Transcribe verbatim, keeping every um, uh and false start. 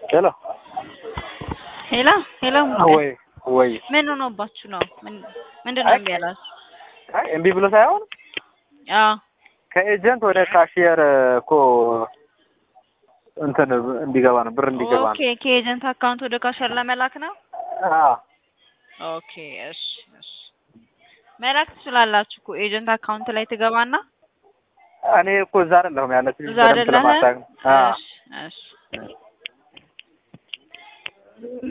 ሄሎ ሄሎ ሄሎ ወይ ወይ ምን ሆኖባችሁ ነው? ምን ምንድነው የሚያላስ? አይ እምቢ ብሎ ሳይሆን አዎ ከኤጀንት ወደ ካሽየር እኮ እንትን እንዲገባ ነው፣ ብር እንዲገባ ነው። ኦኬ ከኤጀንት አካውንት ወደ ካሽየር ለመላክ ነው። አዎ ኦኬ እሺ እሺ መላክ ትችላላችሁ እኮ ኤጀንት አካውንት ላይ ትገባና እኔ እኮ እዛ አይደለሁም ያለችኝ እዛ በደንብ አይደለህ? ስለማታውቅ። አዎ እሺ እሺ